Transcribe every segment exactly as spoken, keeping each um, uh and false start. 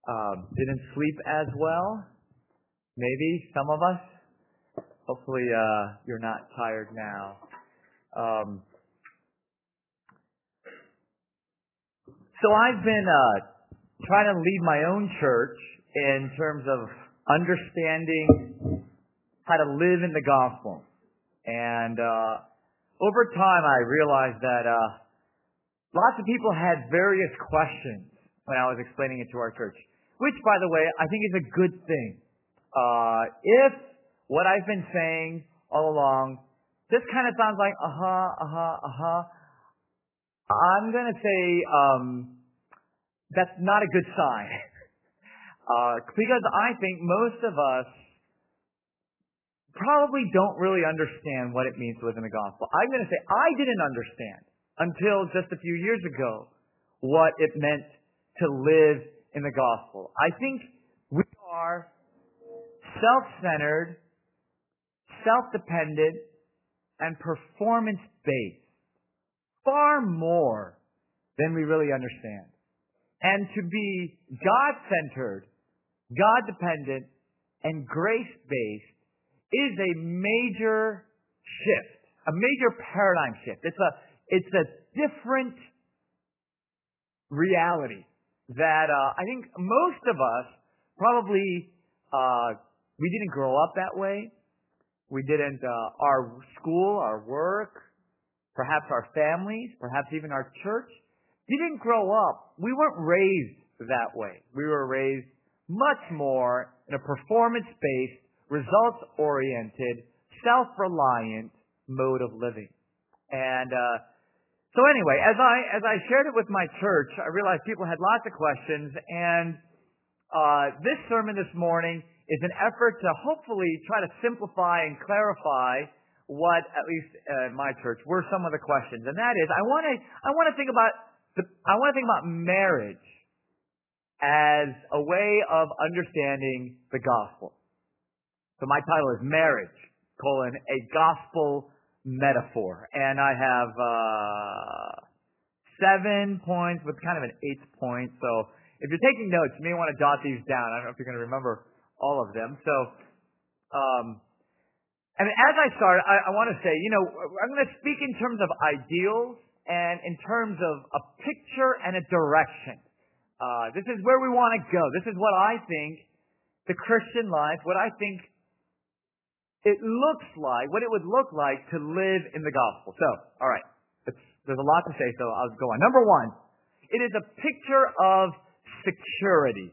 Um, didn't sleep as well. Maybe some of us. Hopefully, uh, you're not tired now. Um, so I've been uh, trying to lead my own church in terms of understanding how to live in the gospel. And uh, over time, I realized that uh, lots of people had various questions when I was explaining it to our church, which, by the way, I think is a good thing. Uh, if what I've been saying all along just kind of sounds like, uh-huh, uh-huh, uh-huh, I'm going to say um, that's not a good sign. uh, because I think most of us probably don't really understand what it means to live in the gospel. I'm going to say I didn't understand until just a few years ago what it meant to live in the gospel. I think we are self-centered, self-dependent, and performance-based far more than we really understand. And to be God-centered, God-dependent, and grace-based is a major shift, a major paradigm shift. It's a, it's a different reality that uh, I think most of us probably, uh, we didn't grow up that way. We didn't, uh, our school, our work, perhaps our families, perhaps even our church, didn't grow up. We weren't raised that way. We were raised much more in a performance-based, results-oriented, self-reliant mode of living. And uh, so anyway, as I as I shared it with my church, I realized people had lots of questions, and uh, this sermon this morning is an effort to hopefully try to simplify and clarify what, at least uh, my church, were some of the questions. And that is, I want to I want to think about the I want to think about marriage as a way of understanding the gospel. So my title is Marriage, colon, a Gospel Metaphor. And I have uh, seven points with kind of an eighth point. So if you're taking notes, you may want to jot these down. I don't know if you're going to remember all of them. So, um, and as I start, I, I want to say, you know, I'm going to speak in terms of ideals and in terms of a picture and a direction. Uh, this is where we want to go. This is what I think the Christian life, what I think it looks like, what it would look like to live in the gospel. So, all right, it's, there's a lot to say, so I'll go on. Number one, it is a picture of security.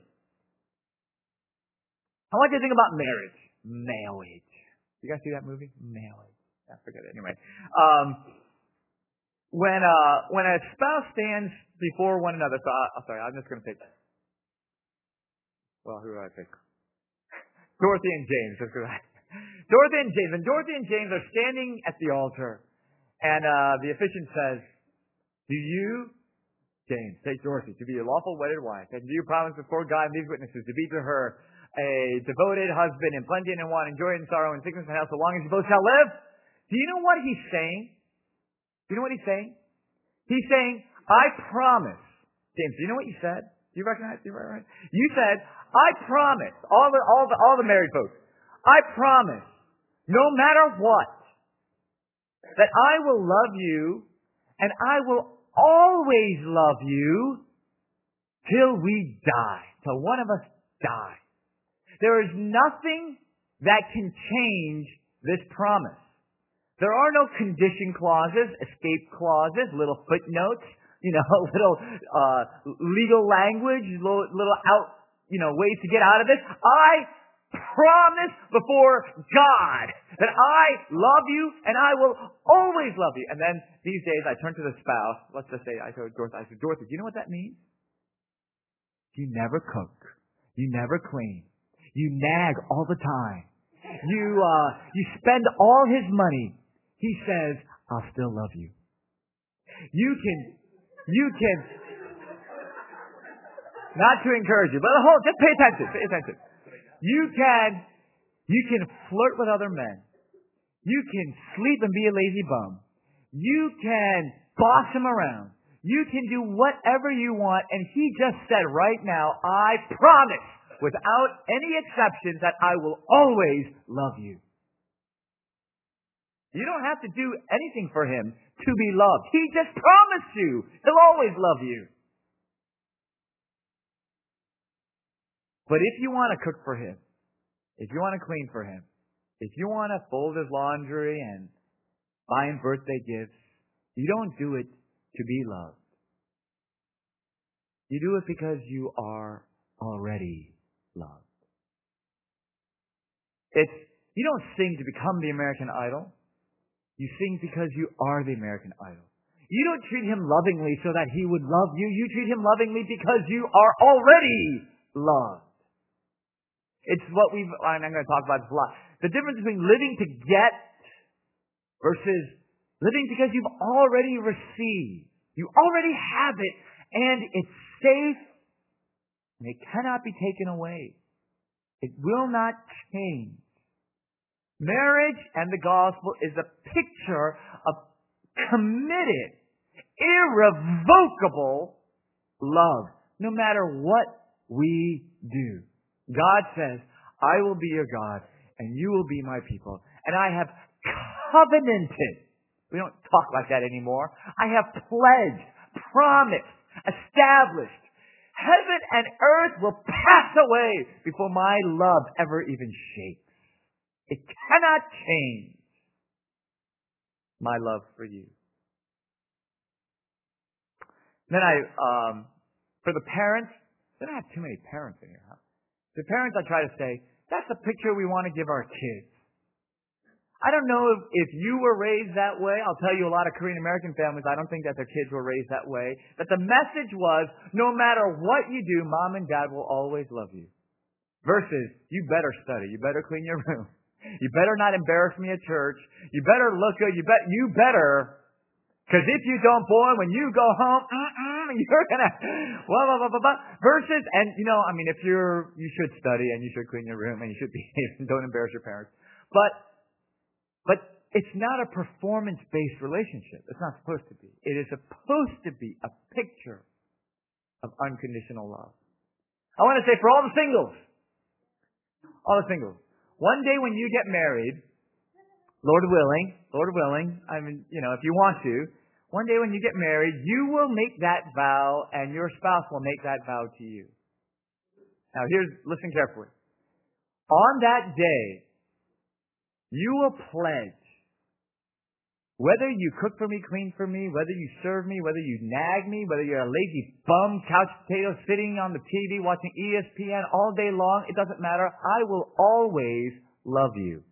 I want you to think about marriage. Marriage. You guys see that movie? Marriage. I forget it. Anyway, um, when uh, when a spouse stands before one another, so I, I'm sorry, I'm just going to pick. Well, who do I pick? Dorothy and James. That's good. Dorothy and James. And Dorothy and James are standing at the altar, and uh, the officiant says, "Do you, James, take Dorothy to be your lawful wedded wife, and do you promise before God and these witnesses to be to her a devoted husband in plenty and in want, in joy and sorrow, in sickness and health, so long as you both shall live?" Do you know what he's saying? Do you know what he's saying? He's saying, "I promise." James, do you know what you said? Do you recognize? Do you recognize? You said, "I promise." All the all the all the married folks. I promise, no matter what, that I will love you, and I will always love you till we die, till one of us die. There is nothing that can change this promise. There are no condition clauses, escape clauses, little footnotes, you know, little uh, legal language, little, little out, you know, ways to get out of this. I promise before God that I love you and I will always love you. And then these days I turn to the spouse. Let's just say I told Dorothy, I said, "Dorothy, do you know what that means? You never cook. You never clean. You nag all the time. You uh, you spend all his money." He says, "I'll still love you. You can, you can." Not to encourage you, but hold, just pay attention. Pay attention. You can, you can flirt with other men. You can sleep and be a lazy bum. You can boss him around. You can do whatever you want. And he just said right now, I promise, without any exceptions, that I will always love you. You don't have to do anything for him to be loved. He just promised you he'll always love you. But if you want to cook for him, if you want to clean for him, if you want to fold his laundry and buy him birthday gifts, you don't do it to be loved. You do it because you are already loved. It's, you don't sing to become the American Idol. You sing because you are the American Idol. You don't treat him lovingly so that he would love you. You treat him lovingly because you are already loved. It's what we've, I'm going to talk about this a lot. The difference between living to get versus living because you've already received. You already have it, and it's safe, and it cannot be taken away. It will not change. Marriage and the gospel is a picture of committed, irrevocable love, no matter what we do. God says, I will be your God, and you will be my people. And I have covenanted. We don't talk like that anymore. I have pledged, promised, established. Heaven and earth will pass away before my love ever even shakes. It cannot change my love for you. Then I, um, for the parents, I don't have too many parents in here, huh? The parents, I try to say, that's the picture we want to give our kids. I don't know if, if you were raised that way. I'll tell you, a lot of Korean American families, I don't think that their kids were raised that way. But the message was, no matter what you do, mom and dad will always love you. Versus, you better study. You better clean your room. You better not embarrass me at church. You better look good. You bet. You better. Because if you don't, boy, when you go home, mm-mm, you're going to, blah, blah, blah, blah, blah. Versus, and, you know, I mean, if you're, you should study and you should clean your room and you should behave and don't embarrass your parents. But, but it's not a performance-based relationship. It's not supposed to be. It is supposed to be a picture of unconditional love. I want to say for all the singles, all the singles, one day when you get married, Lord willing, Lord willing, I mean, you know, if you want to, one day when you get married, you will make that vow and your spouse will make that vow to you. Now here's, listen carefully. On that day, you will pledge, whether you cook for me, clean for me, whether you serve me, whether you nag me, whether you're a lazy bum, couch potato, sitting on the T V watching E S P N all day long, it doesn't matter. I will always love you.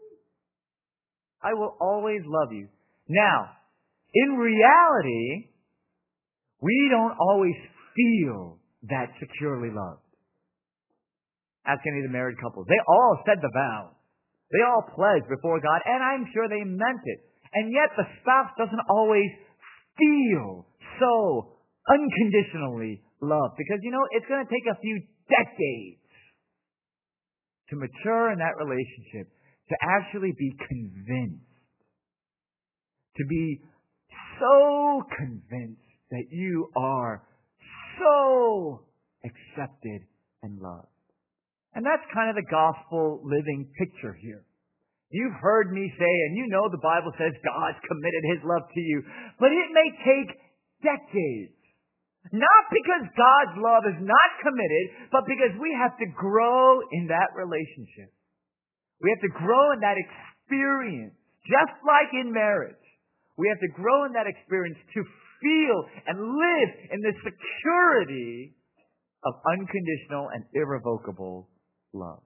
I will always love you. Now, in reality, we don't always feel that securely loved. Ask any of the married couples. They all said the vow. They all pledged before God, and I'm sure they meant it. And yet the spouse doesn't always feel so unconditionally loved. Because, you know, it's going to take a few decades to mature in that relationship, to actually be convinced, to be so convinced that you are so accepted and loved. And that's kind of the gospel living picture here. You've heard me say, and you know the Bible says God's committed His love to you, but it may take decades. Not because God's love is not committed, but because we have to grow in that relationship. We have to grow in that experience, just like in marriage. We have to grow in that experience to feel and live in the security of unconditional and irrevocable love.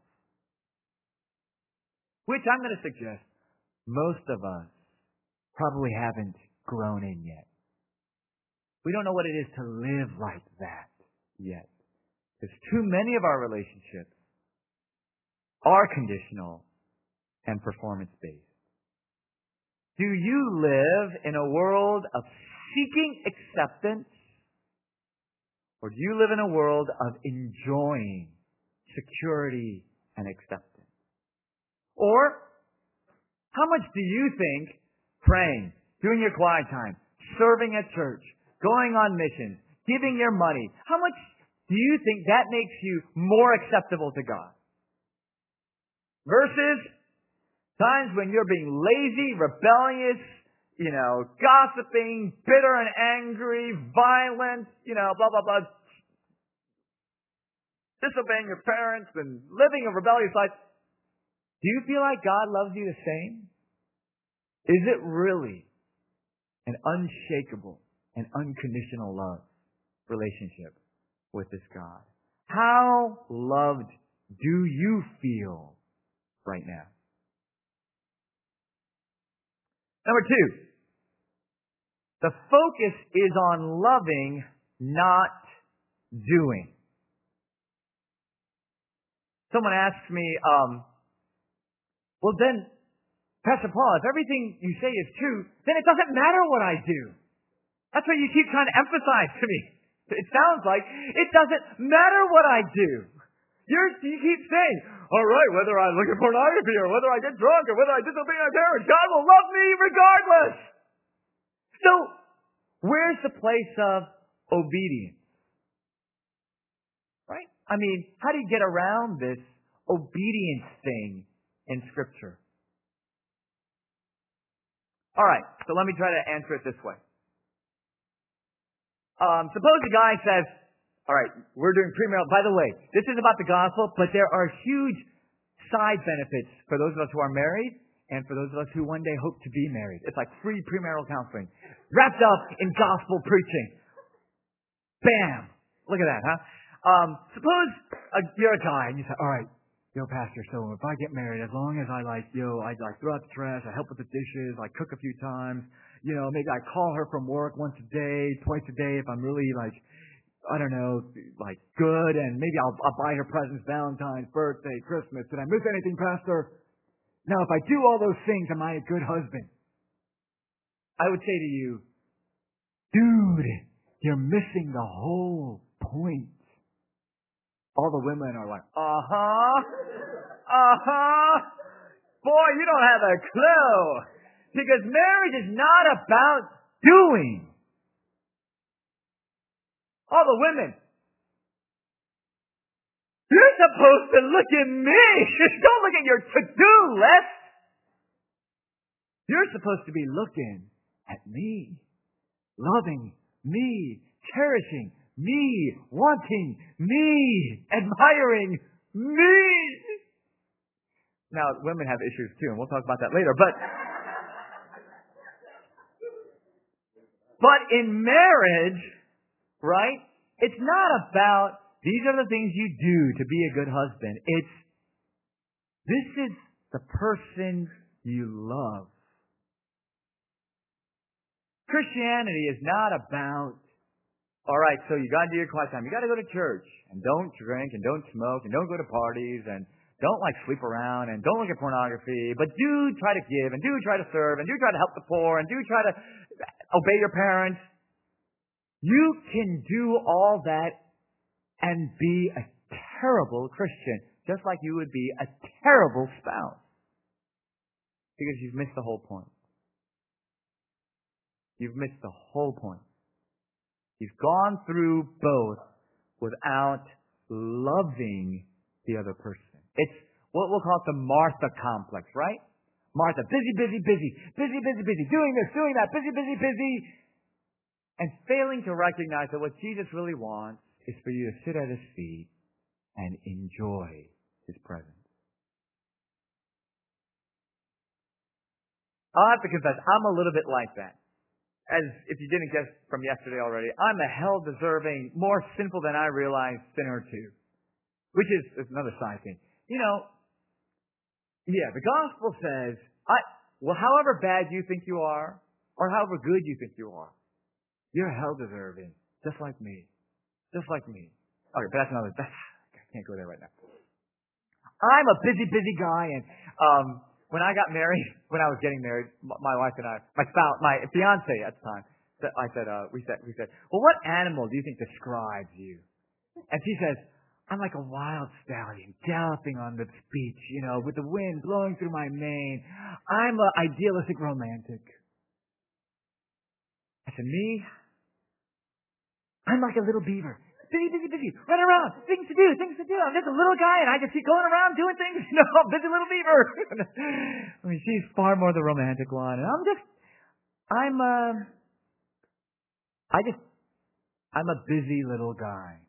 Which I'm going to suggest most of us probably haven't grown in yet. We don't know what it is to live like that yet. Because too many of our relationships are conditional and performance-based. Do you live in a world of seeking acceptance? Or do you live in a world of enjoying security and acceptance? Or, how much do you think praying, doing your quiet time, serving at church, going on missions, giving your money, how much do you think that makes you more acceptable to God? Versus times when you're being lazy, rebellious, you know, gossiping, bitter and angry, violent, you know, blah, blah, blah, disobeying your parents and living a rebellious life. Do you feel like God loves you the same? Is it really an unshakable and unconditional love relationship with this God? How loved do you feel right now? Number two, the focus is on loving, not doing. Someone asks me, um, well then, Pastor Paul, if everything you say is true, then it doesn't matter what I do. That's what you keep trying to emphasize to me. It sounds like it doesn't matter what I do. You're, you keep saying, all right, whether I look at pornography or whether I get drunk or whether I disobey my parents, God will love me regardless. So, where's the place of obedience? Right? I mean, how do you get around this obedience thing in Scripture? All right, so let me try to answer it this way. Um, suppose the guy says, all right, we're doing premarital. By the way, this is about the gospel, but there are huge side benefits for those of us who are married and for those of us who one day hope to be married. It's like free premarital counseling wrapped up in gospel preaching. Bam! Look at that, huh? Um, suppose uh, you're a guy and you say, all right, yo, Pastor, so if I get married, as long as I like, yo, I like throw out the trash, I help with the dishes, I cook a few times, you know, maybe I call her from work once a day, twice a day if I'm really like, I don't know, like good, and maybe I'll, I'll buy her presents, Valentine's, birthday, Christmas. Did I miss anything, Pastor? Now, if I do all those things, am I a good husband? I would say to you, dude, you're missing the whole point. All the women are like, uh-huh, uh-huh. Boy, you don't have a clue. Because marriage is not about doing. All the women, you're supposed to look at me. Don't look at your to-do list. You're supposed to be looking at me, loving me, cherishing me, wanting me, admiring me. Now, women have issues too, and we'll talk about that later. But, but in marriage, right, it's not about these are the things you do to be a good husband. It's this is the person you love. Christianity is not about, all right, so you got to do your quiet time. You got to go to church and don't drink and don't smoke and don't go to parties and don't like sleep around and don't look at pornography, but do try to give and do try to serve and do try to help the poor and do try to obey your parents. You can do all that and be a terrible Christian, just like you would be a terrible spouse, because you've missed the whole point. You've missed the whole point. You've gone through both without loving the other person. It's what we'll call the Martha complex, right? Martha, busy, busy, busy, busy, busy, busy, doing this, doing that, busy, busy, busy, and failing to recognize that what Jesus really wants is for you to sit at His feet and enjoy His presence. I'll have to confess, I'm a little bit like that. As if you didn't guess from yesterday already, I'm a hell-deserving, more sinful than I realize sinner too. Which is, is another side thing. You know, yeah, the gospel says, I, well, however bad you think you are, or however good you think you are, you're hell-deserving, just like me. Just like me. Okay, but that's another, that's, I can't go there right now. I'm a busy, busy guy, and um, when I got married, when I was getting married, my wife and I, my spouse, my fiance at the time, I said, uh, we said, we said, well, what animal do you think describes you? And she says, I'm like a wild stallion galloping on the beach, you know, with the wind blowing through my mane. I'm an idealistic romantic. I said, me? I'm like a little beaver. Busy, busy, busy. Run around. Things to do, things to do. I'm just a little guy and I just keep going around doing things. You know, busy little beaver. I mean, she's far more the romantic one. And I'm just, I'm, uh, I just, I'm a busy little guy.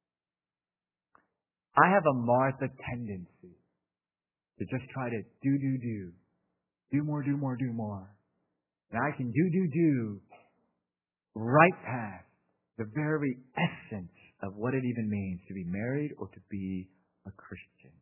I have a Martha tendency to just try to do, do, do. Do more, do more, do more. And I can do, do, do right past the very essence of what it even means to be married or to be a Christian.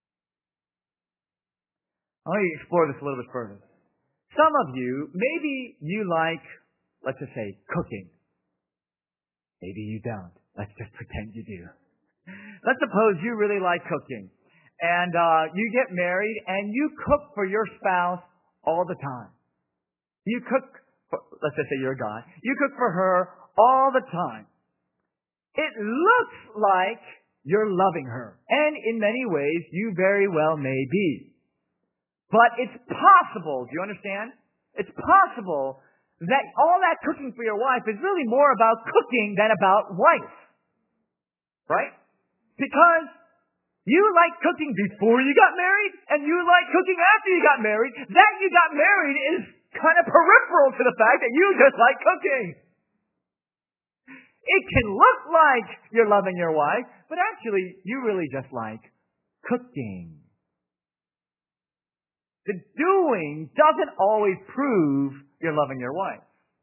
I want to explore this a little bit further. Some of you, maybe you like, let's just say, cooking. Maybe you don't. Let's just pretend you do. Let's suppose you really like cooking. And uh, you get married and you cook for your spouse all the time. You cook, for, let's just say you're a guy. You cook for her all the time. It looks like you're loving her. And in many ways, you very well may be. But it's possible, do you understand? It's possible that all that cooking for your wife is really more about cooking than about wife. Right? Because you like cooking before you got married, and you like cooking after you got married. That you got married is kind of peripheral to the fact that you just like cooking. It can look like you're loving your wife, but actually, you really just like cooking. The doing doesn't always prove you're loving your wife.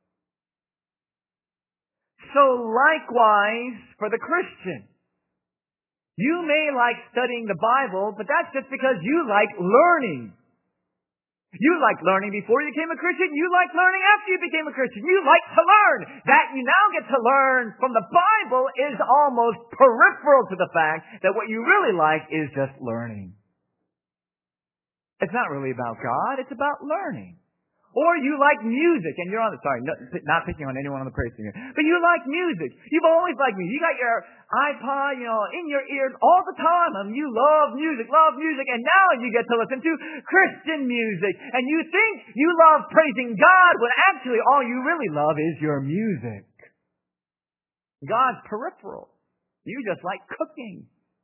So likewise for the Christian. You may like studying the Bible, but that's just because you like learning. You like learning before you became a Christian. You like learning after you became a Christian. You like to learn. That you now get to learn from the Bible is almost peripheral to the fact that what you really like is just learning. It's not really about God. It's about learning. Or you like music, and you're on the, sorry, no, not picking on anyone on the praise team here, but you like music. You've always liked music. You got your iPod, you know, in your ears all the time, and you love music, love music, and now you get to listen to Christian music, and you think you love praising God, when actually all you really love is your music. God's peripheral. You just like cooking.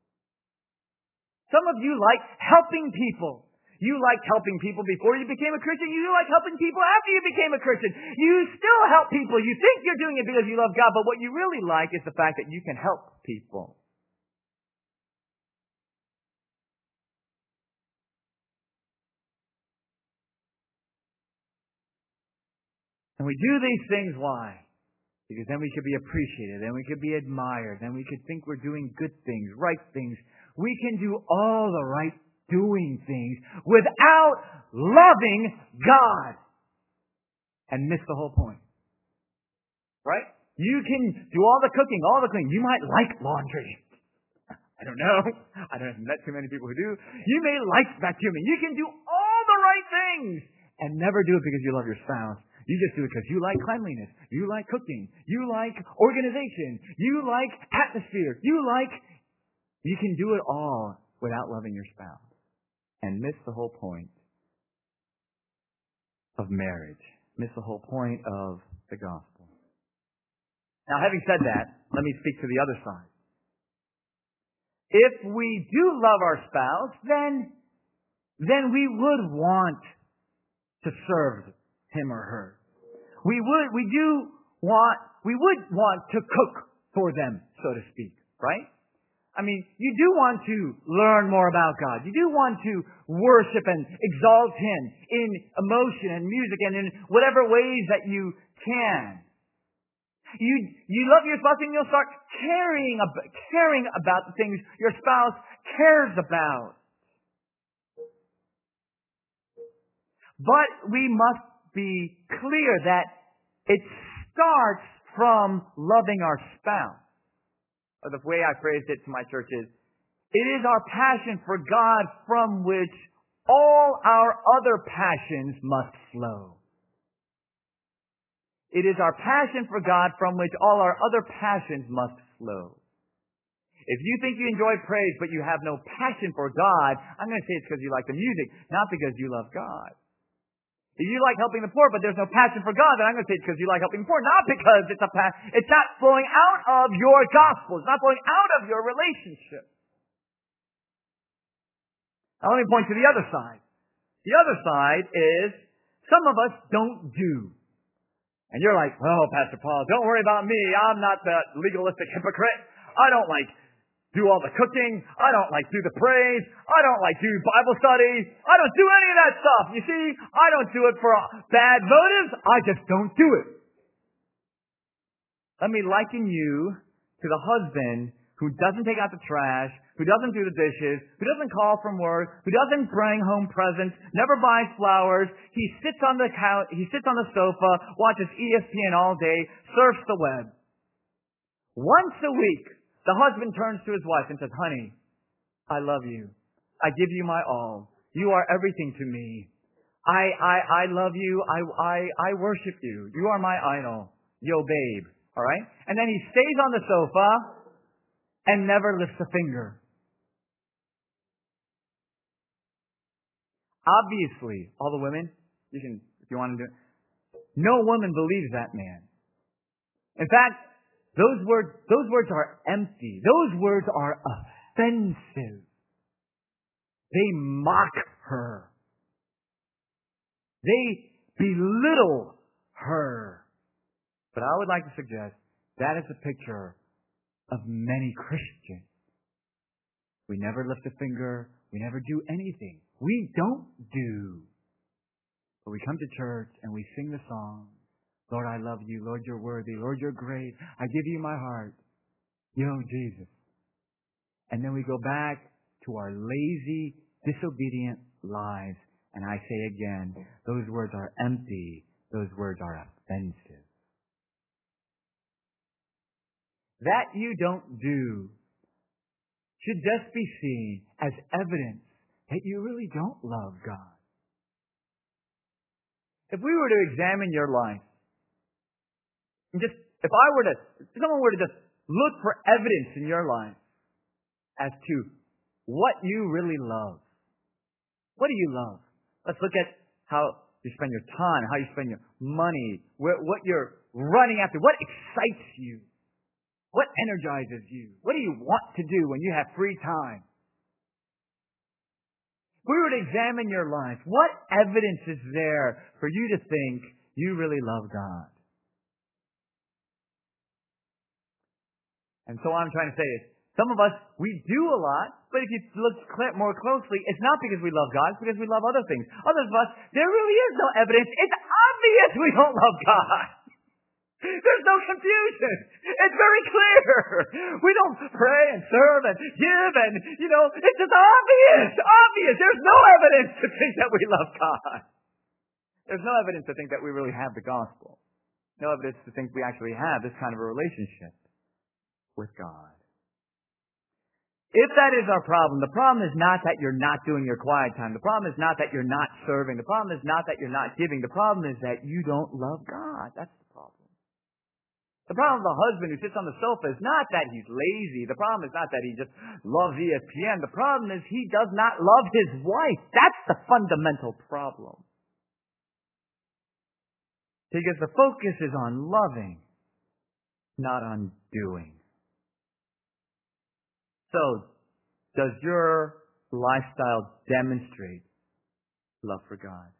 Some of you like helping people. You liked helping people before you became a Christian. You like helping people after you became a Christian. You still help people. You think you're doing it because you love God, but what you really like is the fact that you can help people. And we do these things, why? Because then we could be appreciated, then we could be admired, then we could think we're doing good things, right things. We can do all the right doing things without loving God and miss the whole point. Right? You can do all the cooking, all the cleaning. You might like laundry. I don't know. I don't have met too many people who do. You may like vacuuming. You can do all the right things and never do it because you love your spouse. You just do it because you like cleanliness. You like cooking. You like organization. You like atmosphere. You like, you can do it all without loving your spouse and miss the whole point of marriage. Miss the whole point of the gospel. Now, having said that, let me speak to the other side. If we do love our spouse, then, then we would want to serve him or her. We would, we do want, we would want to cook for them, so to speak, right? I mean, you do want to learn more about God. You do want to worship and exalt Him in emotion and music and in whatever ways that you can. You, you love your spouse and you'll start caring about, caring about the things your spouse cares about. But we must be clear that it starts from loving our spouse. Or the way I phrased it to my church is, it is our passion for God from which all our other passions must flow. It is our passion for God from which all our other passions must flow. If you think you enjoy praise but you have no passion for God, I'm going to say it's because you like the music, not because you love God. If you like helping the poor, but there's no passion for God, then I'm going to say it's because you like helping the poor, not because it's a pa- it's not flowing out of your gospel. It's not flowing out of your relationship. Now let me point to the other side. The other side is some of us don't do. And you're like, well, Pastor Paul, don't worry about me. I'm not that legalistic hypocrite. I don't like do all the cooking. I don't like do the praise. I don't like do Bible study. I don't do any of that stuff. You see, I don't do it for bad motives. I just don't do it. Let me liken you to the husband who doesn't take out the trash, who doesn't do the dishes, who doesn't call from work, who doesn't bring home presents, never buys flowers. He sits on the couch, he sits on the sofa, watches E S P N all day, surfs the web. Once a week, the husband turns to his wife and says, honey, I love you. I give you my all. You are everything to me. I, I, I love you. I, I, I worship you. You are my idol. Yo, babe. All right? And then he stays on the sofa and never lifts a finger. Obviously, all the women, you can, if you want to do it, no woman believes that man. In fact, Those words, those words are empty. Those words are offensive. They mock her. They belittle her. But I would like to suggest that is a picture of many Christians. We never lift a finger. We never do anything. We don't do. But we come to church and we sing the song. Lord, I love you. Lord, you're worthy. Lord, you're great. I give you my heart. Yo, Jesus. And then we go back to our lazy, disobedient lives. And I say again, those words are empty. Those words are offensive. That you don't do should just be seen as evidence that you really don't love God. If we were to examine your life, and just, if I were to, if someone were to just look for evidence in your life as to what you really love, what do you love? Let's look at how you spend your time, how you spend your money, what you're running after, what excites you, what energizes you, what do you want to do when you have free time? If we were to examine your life, what evidence is there for you to think you really love God? And so what I'm trying to say is, some of us, we do a lot, but if you look more closely, it's not because we love God, it's because we love other things. Others of us, there really is no evidence. It's obvious we don't love God. There's no confusion. It's very clear. We don't pray and serve and give and, you know, it's just obvious. Obvious. There's no evidence to think that we love God. There's no evidence to think that we really have the gospel. No evidence to think we actually have this kind of a relationship with God. If that is our problem, the problem is not that you're not doing your quiet time. The problem is not that you're not serving. The problem is not that you're not giving. The problem is that you don't love God. That's the problem. The problem of the husband who sits on the sofa is not that he's lazy. The problem is not that he just loves E S P N. The problem is he does not love his wife. That's the fundamental problem. Because the focus is on loving, not on doing. So, does your lifestyle demonstrate love for God?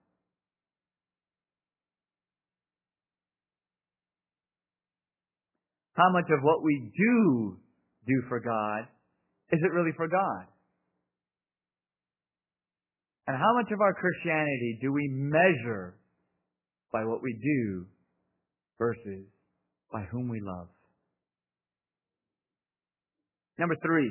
How much of what we do do for God, is it really for God? And how much of our Christianity do we measure by what we do versus by whom we love? Number three,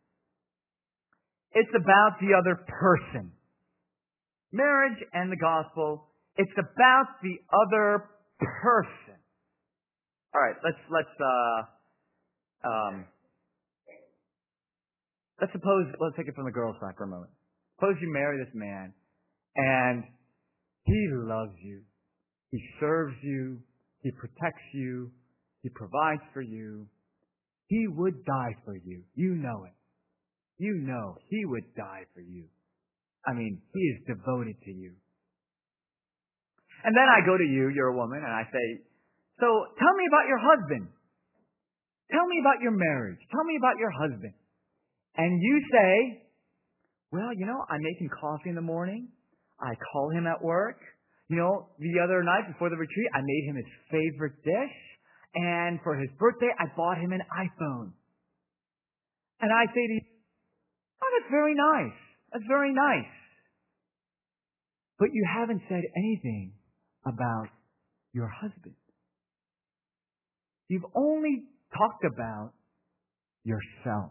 it's about the other person. Marriage and the gospel, it's about the other person. All right, let's let's uh, um, let's suppose let's take it from the girl's side for a moment. Suppose you marry this man, and he loves you, he serves you, he protects you, he provides for you. He would die for you. You know it. You know he would die for you. I mean, he is devoted to you. And then I go to you, you're a woman, and I say, so tell me about your husband. Tell me about your marriage. Tell me about your husband. And you say, well, you know, I make him coffee in the morning. I call him at work. You know, the other night before the retreat, I made him his favorite dish. And for his birthday, I bought him an iPhone. And I say to you, oh, that's very nice. That's very nice. But you haven't said anything about your husband. You've only talked about yourself.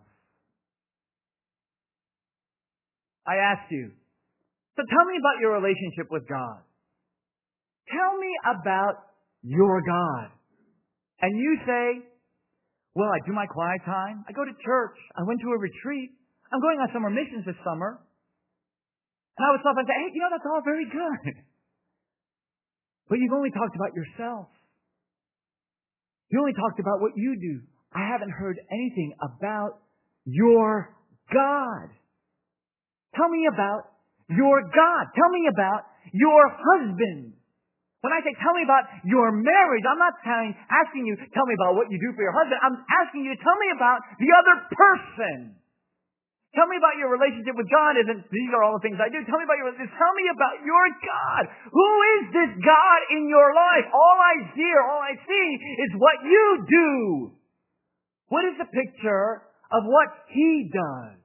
I asked you, so tell me about your relationship with God. Tell me about your God. And you say, well, I do my quiet time. I go to church. I went to a retreat. I'm going on summer missions this summer. And I would stop and say, hey, you know, that's all very good. But you've only talked about yourself. You only talked about what you do. I haven't heard anything about your God. Tell me about your God. Tell me about your husband. When I say tell me about your marriage, I'm not telling, asking you, tell me about what you do for your husband. I'm asking you to tell me about the other person. Tell me about your relationship with God. Isn't these are all the things I do? Tell me about your relationship. Tell me about your God. Who is this God in your life? All I hear, all I see is what you do. What is the picture of what He does?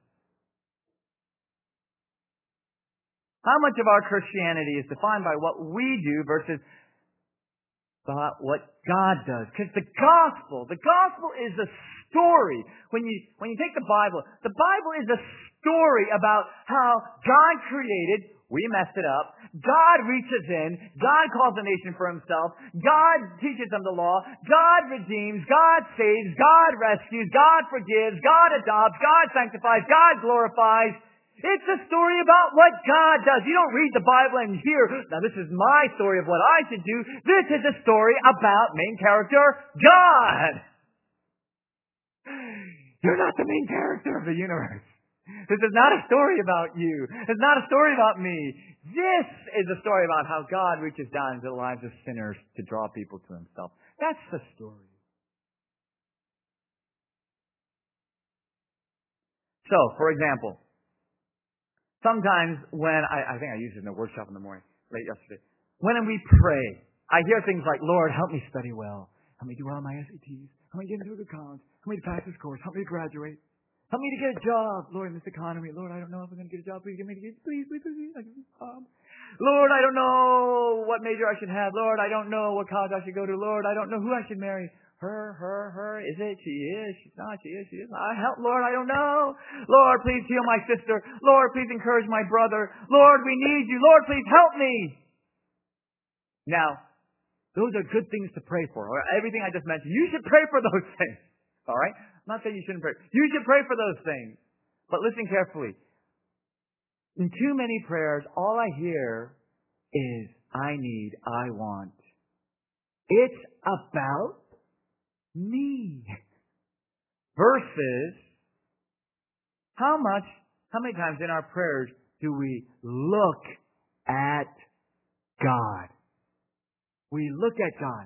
How much of our Christianity is defined by what we do versus by what God does? Because the gospel, the gospel is a story. When you, when you take the Bible, the Bible is a story about how God created, we messed it up, God reaches in, God calls a nation for Himself, God teaches them the law, God redeems, God saves, God rescues, God forgives, God adopts, God sanctifies, God glorifies. It's a story about what God does. You don't read the Bible and hear, now this is my story of what I should do. This is a story about main character, God. You're not the main character of the universe. This is not a story about you. It's not a story about me. This is a story about how God reaches down into the lives of sinners to draw people to Himself. That's the story. So, for example, sometimes when, I, I think I used it in a workshop in the morning, late yesterday, when we pray, I hear things like, Lord, help me study well. Help me do well on my S A Ts. Help me get into a good college. Help me to pass this course. Help me to graduate. Help me to get a job. Lord, in this economy, Lord, I don't know if I'm going to get a job. Please give me a job. Please, please, please, I need a job. Lord, I don't know what major I should have. Lord, I don't know what college I should go to. Lord, I don't know who I should marry. Her, her, her. Is it? She is. She's not. She is. She is. I help. Lord, I don't know. Lord, please heal my sister. Lord, please encourage my brother. Lord, we need you. Lord, please help me. Now, those are good things to pray for. Everything I just mentioned, you should pray for those things. All right? I'm not saying you shouldn't pray. You should pray for those things. But listen carefully. In too many prayers, all I hear is, I need, I want. It's about me. Versus, how much, how many times in our prayers do we look at God? We look at God.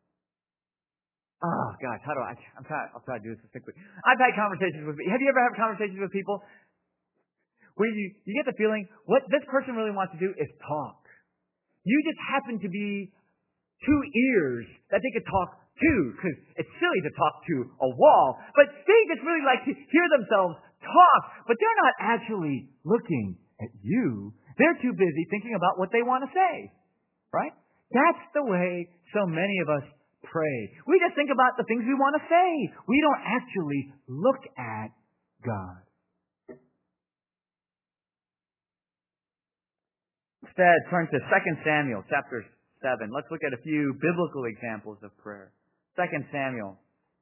Oh, gosh, how do I, I'm trying, I'll try to do this quickly. I've had conversations with, have you ever had conversations with people where you, you get the feeling, what this person really wants to do is talk. You just happen to be two ears that they could talk to, because it's silly to talk to a wall, but they just really like to hear themselves talk, but they're not actually looking at you. They're too busy thinking about what they want to say, right? That's the way so many of us pray. We just think about the things we want to say. We don't actually look at God. Instead, turn to Second Samuel chapter seven. Let's look at a few biblical examples of prayer. Second Samuel.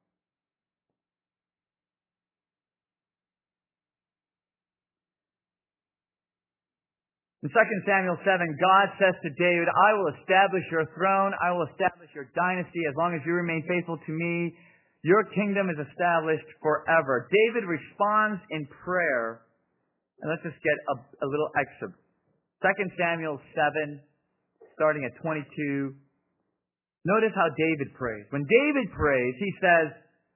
In Second Samuel seven, God says to David, I will establish your throne. I will establish your dynasty as long as you remain faithful to me. Your kingdom is established forever. David responds in prayer. And let's just get a, a little excerpt. Second Samuel seven. starting at twenty-two. Notice how David prays. When David prays, he says,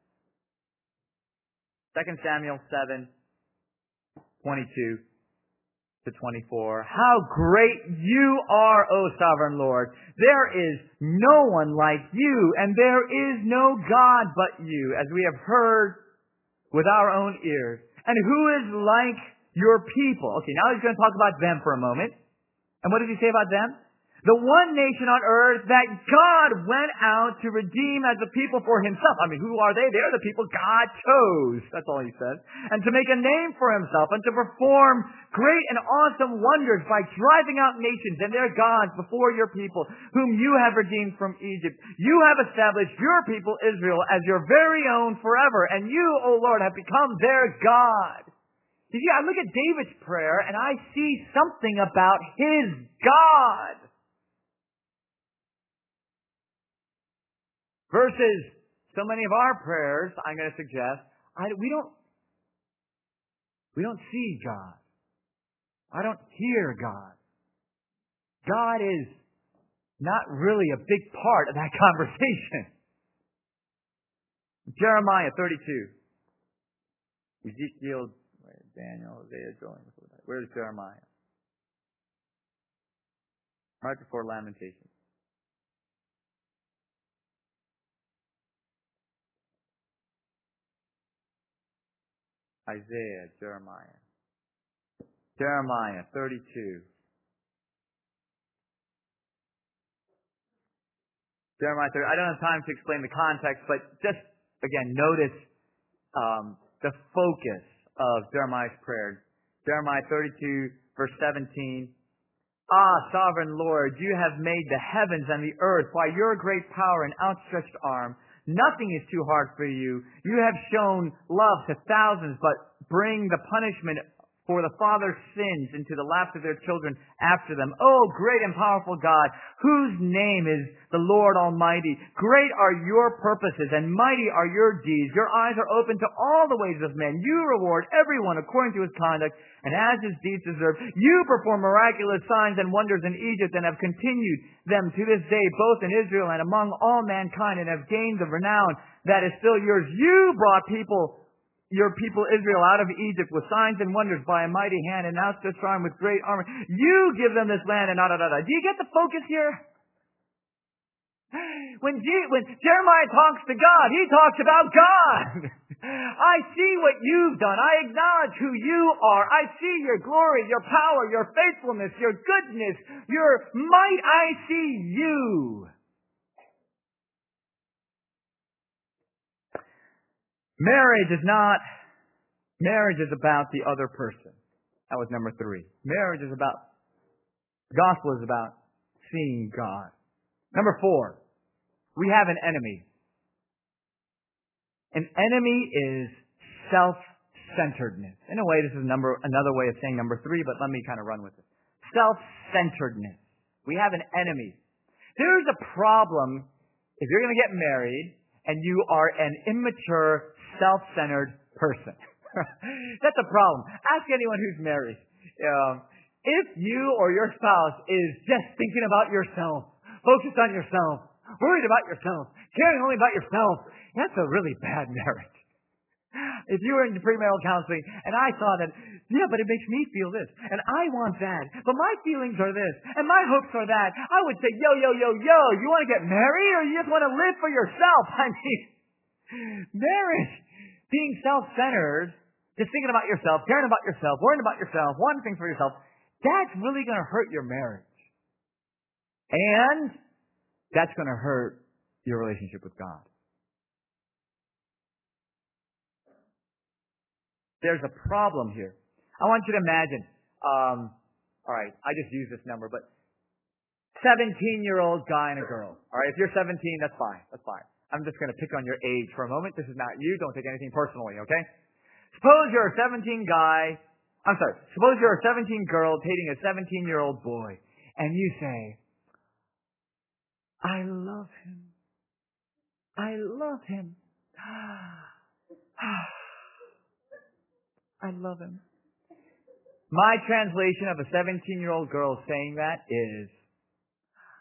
Second Samuel seven, twenty-two to twenty-four, how great you are, O sovereign Lord. There is no one like you, and there is no God but you, as we have heard with our own ears. And who is like your people? Okay, now he's going to talk about them for a moment. And what does he say about them? The one nation on earth that God went out to redeem as a people for himself. I mean, who are they? They're the people God chose. That's all he says. And to make a name for himself and to perform great and awesome wonders by driving out nations and their gods before your people, whom you have redeemed from Egypt. You have established your people Israel as your very own forever. And you, O Lord, have become their God. You see, I look at David's prayer and I see something about his God. Versus so many of our prayers, I'm going to suggest, I, we don't, we don't see God. I don't hear God. God is not really a big part of that conversation. Jeremiah thirty-two. Ezekiel, Daniel, Isaiah, Joel. Where's Jeremiah? Right before Lamentations. Isaiah, Jeremiah. Jeremiah thirty-two. Jeremiah thirty. I don't have time to explain the context, but just, again, notice um, the focus of Jeremiah's prayer. Jeremiah thirty-two, verse seventeen. Ah, sovereign Lord, you have made the heavens and the earth by your great power and outstretched arm. Nothing is too hard for you. You have shown love to thousands, but bring the punishment for the father's sins into the laps of their children after them. Oh, great and powerful God, whose name is the Lord Almighty. Great are your purposes and mighty are your deeds. Your eyes are open to all the ways of men. You reward everyone according to his conduct and as his deeds deserve. You perform miraculous signs and wonders in Egypt and have continued them to this day, both in Israel and among all mankind, and have gained the renown that is still yours. You brought people your people Israel out of Egypt with signs and wonders by a mighty hand and outstretched arm with great armor. You give them this land and da da da da. Do you get the focus here? When, G- when Jeremiah talks to God, he talks about God. I see what you've done. I acknowledge who you are. I see your glory, your power, your faithfulness, your goodness, your might. I see you. Marriage is not, marriage is about the other person. That was number three. Marriage is about, gospel is about seeing God. Number four, we have an enemy. An enemy is self-centeredness. In a way, this is number, another way of saying number three, but let me kind of run with it. Self-centeredness. We have an enemy. There's a problem if you're going to get married and you are an immature, self-centered person. That's a problem. Ask anyone who's married. Um, if you or your spouse is just thinking about yourself, focused on yourself, worried about yourself, caring only about yourself, that's a really bad marriage. If you were in premarital counseling and I saw that, yeah, but it makes me feel this, and I want that, but my feelings are this, and my hopes are that, I would say, yo, yo, yo, yo, you want to get married or you just want to live for yourself? I mean, marriage, being self-centered, just thinking about yourself, caring about yourself, worrying about yourself, wanting things for yourself, that's really going to hurt your marriage. And that's going to hurt your relationship with God. There's a problem here. I want you to imagine, um, all right, I just used this number, but seventeen-year-old guy and a girl. All right, if you're seventeen, that's fine. That's fine. I'm just going to pick on your age for a moment. This is not you. Don't take anything personally, okay? Suppose you're a seventeen guy. I'm sorry. Suppose you're a seventeen girl dating a seventeen-year-old boy, and you say, I love him. I love him. I love him. My translation of a seventeen-year-old girl saying that is,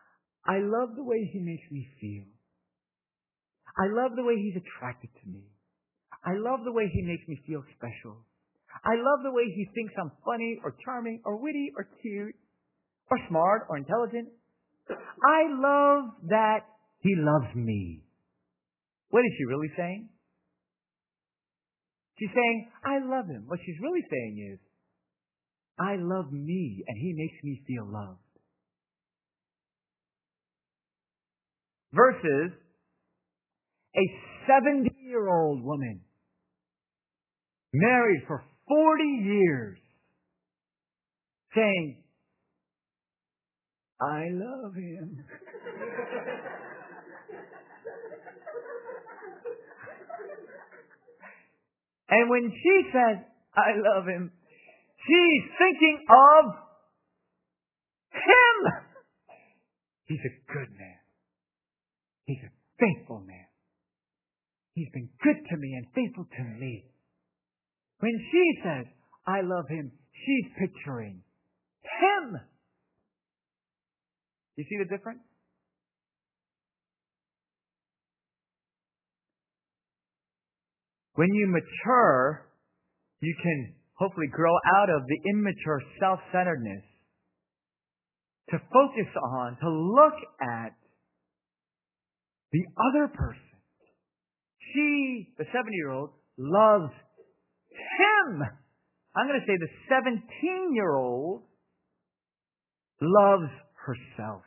I love the way he makes me feel. I love the way he's attracted to me. I love the way he makes me feel special. I love the way he thinks I'm funny or charming or witty or cute or smart or intelligent. I love that he loves me. What is she really saying? She's saying, I love him. What she's really saying is, I love me and he makes me feel loved. Versus a seventy-year-old woman married for forty years saying, I love him. And when she says, I love him, she's thinking of him. He's a good man. He's a faithful man. He's been good to me and faithful to me. When she says, I love him, she's picturing him. You see the difference? When you mature, you can hopefully grow out of the immature self-centeredness to focus on, to look at the other person. She, the seventy-year-old, loves him. I'm going to say the seventeen-year-old loves herself.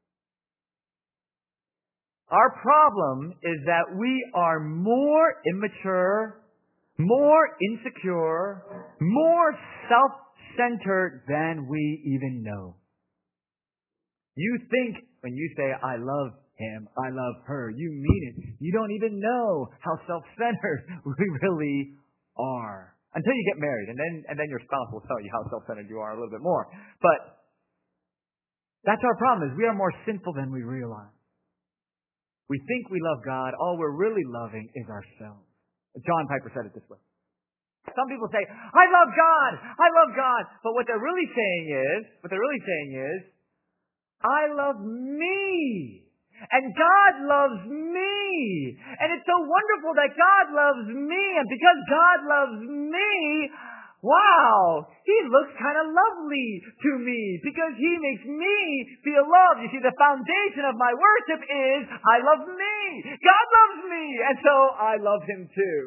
Our problem is that we are more immature, more insecure, more self-centered than we even know. You think when you say, I love him, I love her, you mean it. You don't even know how self-centered we really are. Until you get married, and then and then your spouse will tell you how self-centered you are a little bit more. But that's our problem, is we are more sinful than we realize. We think we love God. All we're really loving is ourselves. John Piper said it this way. Some people say, I love God. I love God. But what they're really saying is, what they're really saying is, I love me. And God loves me. And it's so wonderful that God loves me. And because God loves me, wow, he looks kind of lovely to me because he makes me feel loved. You see, the foundation of my worship is I love me. God loves me. And so I love him too.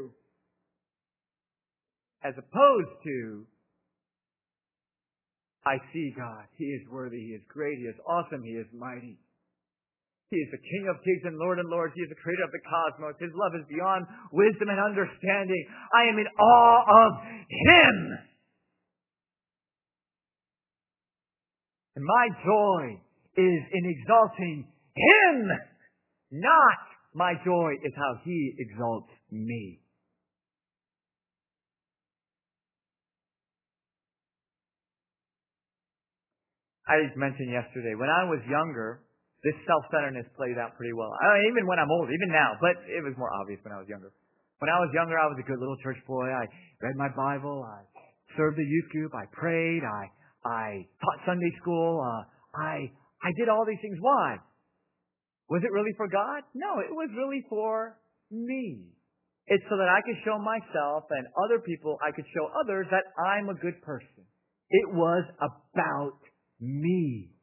As opposed to, I see God. He is worthy. He is great. He is awesome. He is mighty. He is the King of kings and Lord and lords. He is the creator of the cosmos. His love is beyond wisdom and understanding. I am in awe of him. And my joy is in exalting him. Not my joy is how he exalts me. I mentioned yesterday, when I was younger, this self-centeredness played out pretty well. I mean, even when I'm old, even now, but it was more obvious when I was younger. When I was younger, I was a good little church boy. I read my Bible. I served the youth group. I prayed. I I taught Sunday school. Uh, I I did all these things. Why? Was it really for God? No, it was really for me. It's so that I could show myself and other people, I could show others that I'm a good person. It was about me.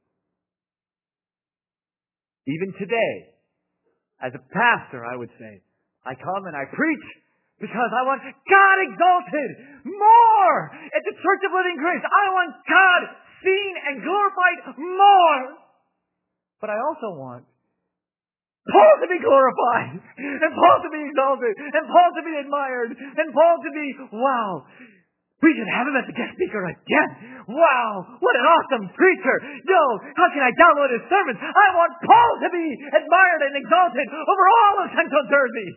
Even today, as a pastor, I would say, I come and I preach because I want God exalted more at the Church of Living Grace. I want God seen and glorified more. But I also want Paul to be glorified, and Paul to be exalted, and Paul to be admired, and Paul to be, wow, we should have him as a guest speaker again. Wow, what an awesome preacher. Yo, how can I download his sermons? I want Paul to be admired and exalted over all of Central Jersey.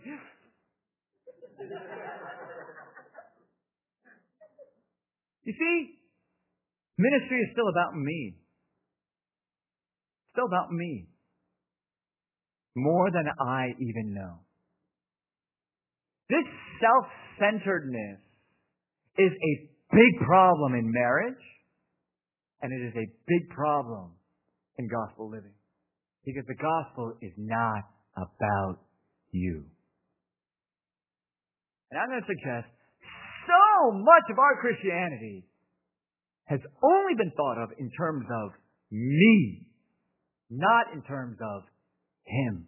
You see, ministry is still about me. Still about me. More than I even know. This self-centeredness is a big problem in marriage, and it is a big problem in gospel living. Because the gospel is not about you. And I'm going to suggest so much of our Christianity has only been thought of in terms of me, not in terms of him.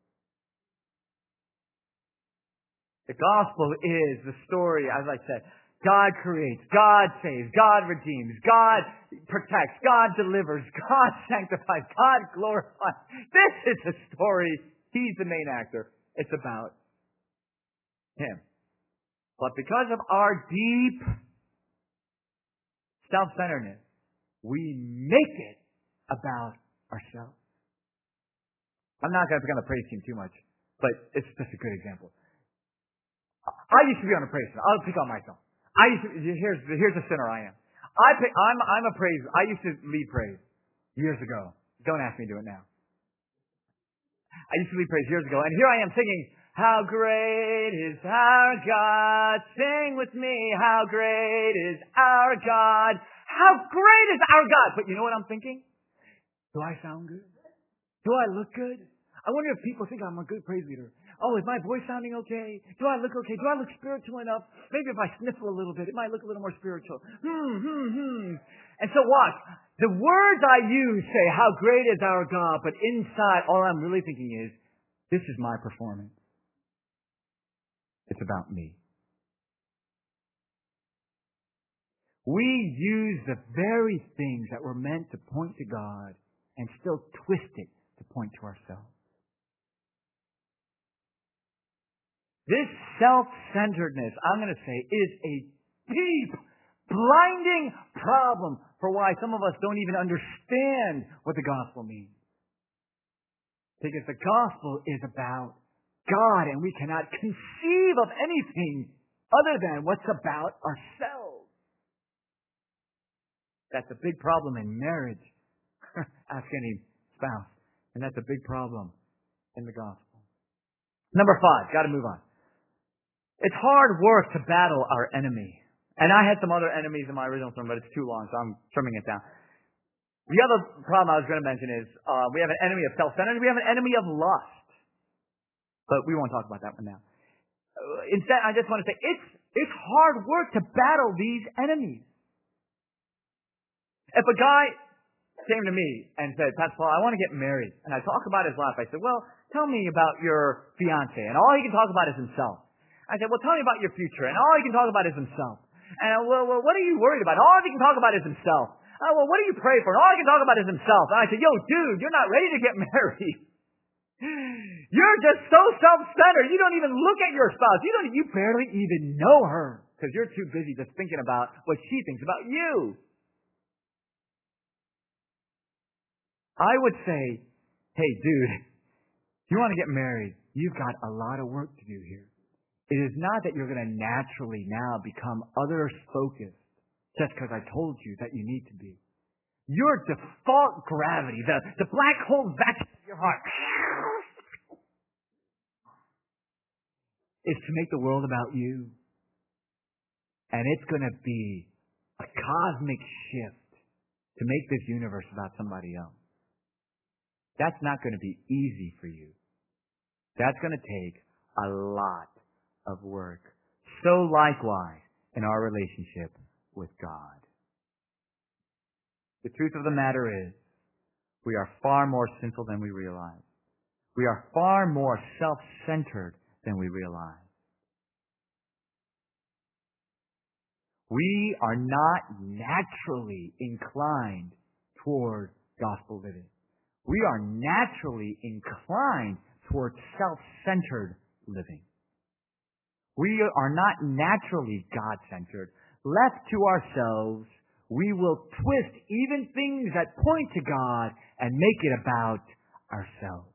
The gospel is the story, as I said, God creates, God saves, God redeems, God protects, God delivers, God sanctifies, God glorifies. This is the story. He's the main actor. It's about him. But because of our deep self-centeredness, we make it about ourselves. I'm not going to pick on the praise team too much, but it's just a good example. I used to be on a praise team. I'll pick on myself. I used to, here's here's a sinner I am. I pick, I'm I'm a praise. I used to lead praise years ago. Don't ask me to do it now. I used to lead praise years ago, and here I am singing, "How great is our God? Sing with me, how great is our God? How great is our God?" But you know what I'm thinking? Do I sound good? Do I look good? I wonder if people think I'm a good praise leader. Oh, is my voice sounding okay? Do I look okay? Do I look spiritual enough? Maybe if I sniffle a little bit, it might look a little more spiritual. Hmm, hmm, hmm. And so watch. The words I use say, "How great is our God," but inside, all I'm really thinking is, this is my performance. It's about me. We use the very things that were meant to point to God and still twist it to point to ourselves. This self-centeredness, I'm going to say, is a deep, blinding problem for why some of us don't even understand what the gospel means. Because the gospel is about God, and we cannot conceive of anything other than what's about ourselves. That's a big problem in marriage. Ask any spouse. And that's a big problem in the gospel. Number five, got to move on. It's hard work to battle our enemy. And I had some other enemies in my original sermon, but it's too long, so I'm trimming it down. The other problem I was going to mention is uh, we have an enemy of self-centeredness. We have an enemy of lust. But we won't talk about that one now. Uh, instead, I just want to say it's it's hard work to battle these enemies. If a guy came to me and said, "Pastor Paul, I want to get married," and I talk about his life, I said, "Well, tell me about your fiance," and all he can talk about is himself. I said, "Well, tell me about your future," and all he can talk about is himself. And I, well, well, what are you worried about? All he can talk about is himself. Oh, well, what do you pray for? And all he can talk about is himself. And I said, "Yo, dude, you're not ready to get married. You're just so self-centered. You don't even look at your spouse. You don't. You barely even know her because you're too busy just thinking about what she thinks about you." I would say, "Hey, dude, if you want to get married, you've got a lot of work to do here. It is not that you're going to naturally now become others-focused just because I told you that you need to be. Your default gravity, the, the black hole vacuum of your heart, is to make the world about you. And it's going to be a cosmic shift to make this universe about somebody else. That's not going to be easy for you. That's going to take a lot of work. So likewise in our relationship with God. The truth of the matter is, we are far more sinful than we realize. We are far more self-centered than we realize. We are not naturally inclined toward gospel living. We are naturally inclined toward self-centered living. We are not naturally God-centered. Left to ourselves, we will twist even things that point to God and make it about ourselves.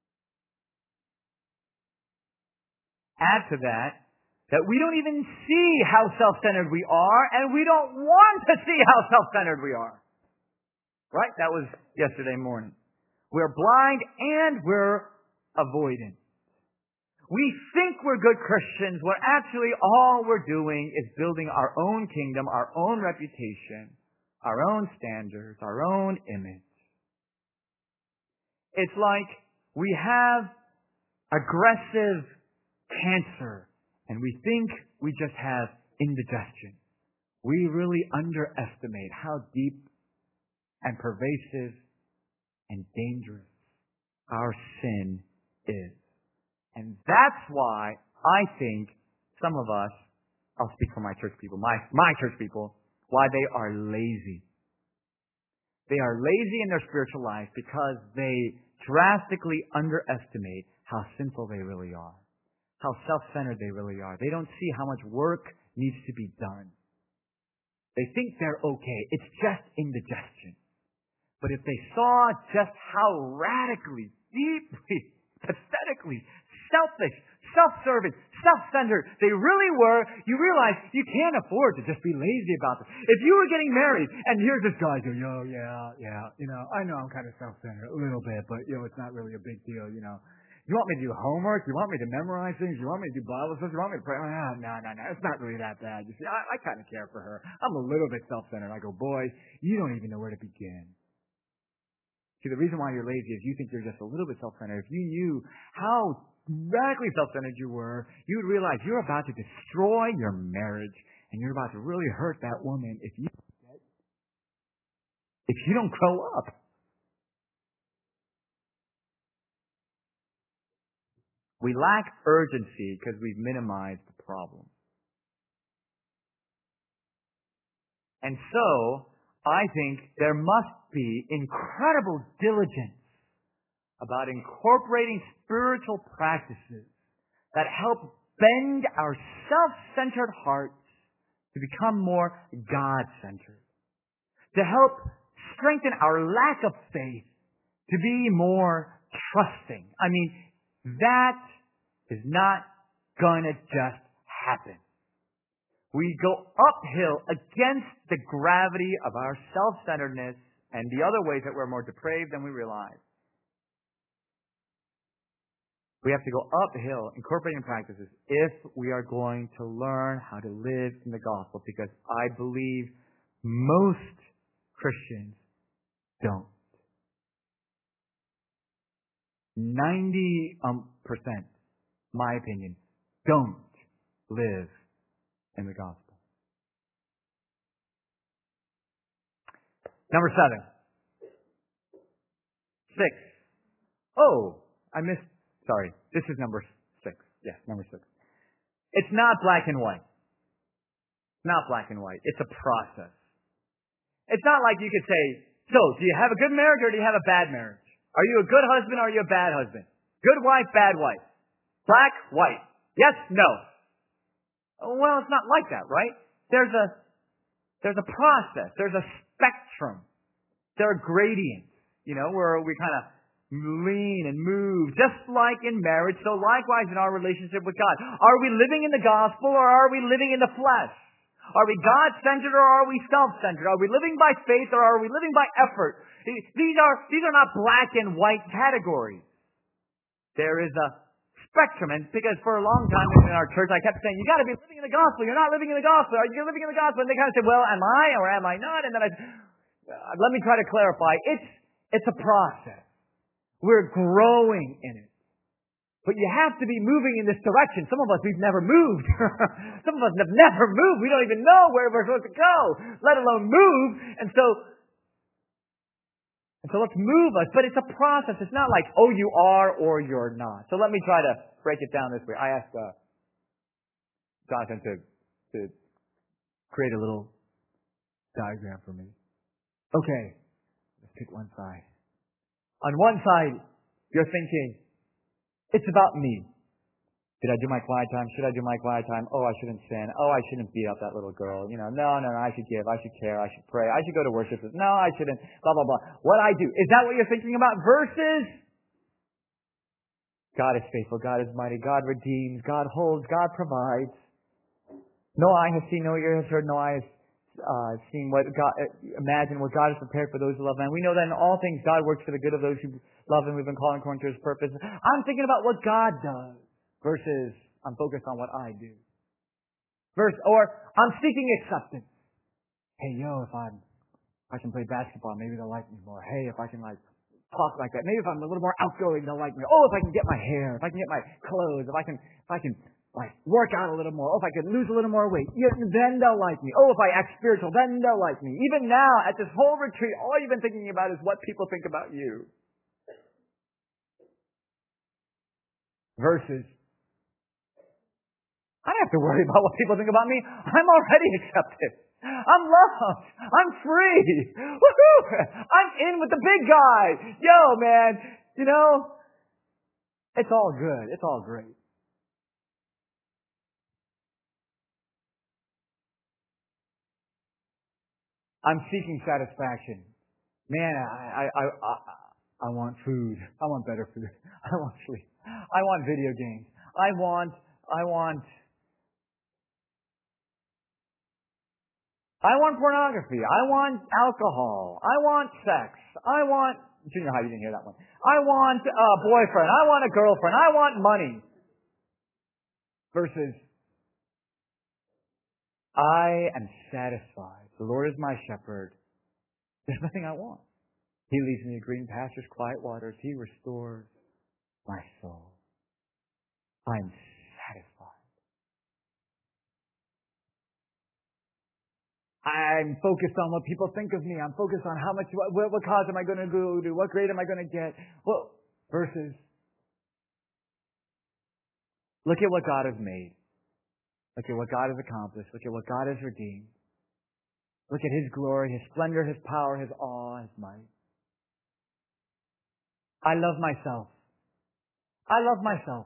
Add to that, that we don't even see how self-centered we are, and we don't want to see how self-centered we are. Right? That was yesterday morning. We're blind and we're avoidant. We think we're good Christians, where actually all we're doing is building our own kingdom, our own reputation, our own standards, our own image. It's like we have aggressive cancer and we think we just have indigestion. We really underestimate how deep and pervasive and dangerous our sin is. And that's why I think some of us, I'll speak for my church people, my, my church people, why they are lazy. They are lazy in their spiritual life because they drastically underestimate how sinful they really are, how self-centered they really are. They don't see how much work needs to be done. They think they're okay. It's just indigestion. But if they saw just how radically, deeply, pathetically, selfish, self-serving, self-centered they really were, you realize you can't afford to just be lazy about this. If you were getting married, and here's this guy going, yo, yeah, yeah, you know, I know I'm kind of self-centered a little bit, but, you know, it's not really a big deal, you know. You want me to do homework? You want me to memorize things? You want me to do Bible studies? You want me to pray? Oh, no, no, no. It's not really that bad. You see, I, I kind of care for her. I'm a little bit self-centered. I go, boy, you don't even know where to begin. See, the reason why you're lazy is you think you're just a little bit self-centered. If you knew how radically self-centered you were, you would realize you're about to destroy your marriage and you're about to really hurt that woman if you if you don't grow up. We lack urgency because we've minimized the problem. And so, I think there must be incredible diligence about incorporating spiritual practices that help bend our self-centered hearts to become more God-centered, to help strengthen our lack of faith to be more trusting. I mean, that is not going to just happen. We go uphill against the gravity of our self-centeredness and the other ways that we're more depraved than we realize. We have to go uphill, incorporating practices, if we are going to learn how to live in the gospel, because I believe most Christians don't. ninety um, percent, my opinion, don't live in the gospel. Number seven. Six. Oh, I missed. Sorry. This is number six. Yes, number six. It's not black and white. It's not black and white. It's a process. It's not like you could say, so, do you have a good marriage or do you have a bad marriage? Are you a good husband or are you a bad husband? Good wife, bad wife. Black, white. Yes, no. Well, it's not like that, right? There's a, there's a process. There's a spectrum. There are gradients, you know, where we kind of lean and move, just like in marriage. So likewise in our relationship with God. Are we living in the gospel or are we living in the flesh? Are we God-centered or are we self-centered? Are we living by faith or are we living by effort? These are, these are not black and white categories. There is a spectrum. And because for a long time in our church, I kept saying, you got to be living in the gospel. You're not living in the gospel. Are you living in the gospel? And they kind of said, well, am I or am I not? And then I uh, let me try to clarify. It's, it's a process. We're growing in it. But you have to be moving in this direction. Some of us, we've never moved. Some of us have never moved. We don't even know where we're supposed to go, let alone move. And so, and so let's move us. But it's a process. It's not like, oh, you are or you're not. So let me try to break it down this way. I asked uh, Jonathan to, to create a little diagram for me. Okay, let's pick one side. On one side, you're thinking, it's about me. Did I do my quiet time? Should I do my quiet time? Oh, I shouldn't sin. Oh, I shouldn't beat up that little girl. You know, no, no, no, I should give. I should care. I should pray. I should go to worship. No, I shouldn't. Blah, blah, blah. What I do. Is that what you're thinking about? Versus God is faithful. God is mighty. God redeems. God holds. God provides. No eye has seen, no ear has heard, no eye has uh, seen what God, uh, imagine what God has prepared for those who love Him. We know that in all things God works for the good of those who love Him. We've been calling according to His purpose. I'm thinking about what God does versus I'm focused on what I do. Verse, or I'm seeking acceptance. Hey, yo, if I'm, if I can play basketball, maybe they'll like me more. Hey, if I can like talk like that. Maybe if I'm a little more outgoing, they'll like me. Oh, if I can get my hair, if I can get my clothes, if I can, if I can like work out a little more. Oh, if I can lose a little more weight, yeah, then they'll like me. Oh, if I act spiritual, then they'll like me. Even now, at this whole retreat, all you've been thinking about is what people think about you. Versus, I don't have to worry about what people think about me. I'm already accepted. I'm loved. I'm free. Woohoo! I'm in with the big guy. Yo, man, you know, it's all good. It's all great. I'm seeking satisfaction. Man, I, I, I, I, I want food. I want better food. I want sleep. I want video games. I want, I want, I want pornography. I want alcohol. I want sex. I want, junior high, you didn't hear that one. I want a boyfriend. I want a girlfriend. I want money. Versus, I am satisfied. The Lord is my shepherd. There's nothing I want. He leads me to green pastures, quiet waters. He restores my soul. I'm satisfied. I'm focused on what people think of me. I'm focused on how much, what, what cause am I going to go to? What grade am I going to get? Well, versus, look at what God has made. Look at what God has accomplished. Look at what God has redeemed. Look at His glory, His splendor, His power, His awe, His might. I love myself. I love myself.